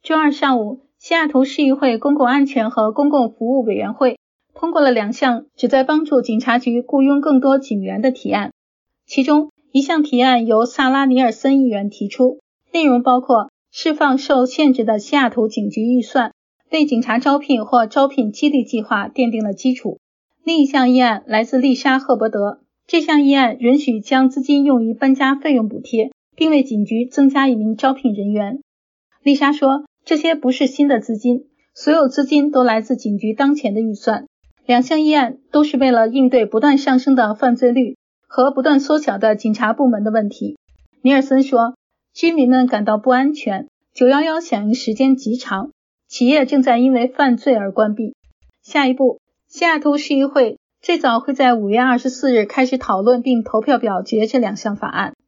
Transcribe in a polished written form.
周二上午，西雅图市议会公共安全和公共服务委员会通过了2项旨在帮助警察局雇佣更多警员的提案。其中一项提案由萨拉尼尔森议员提出，内容包括释放受限制的西雅图警局预算，为警察招聘或招聘激励计划奠定了基础。另一项议案来自丽莎·赫伯德，这项议案允许将资金用于搬家费用补贴，并为警局增加1名招聘人员。丽莎说，这些不是新的资金，所有资金都来自警局当前的预算。2项议案都是为了应对不断上升的犯罪率和不断缩小的警察部门的问题。尼尔森说，居民们感到不安全，911响应时间极长，企业正在因为犯罪而关闭。下一步，西雅图市议会最早会在5月24日开始讨论并投票表决这2项法案。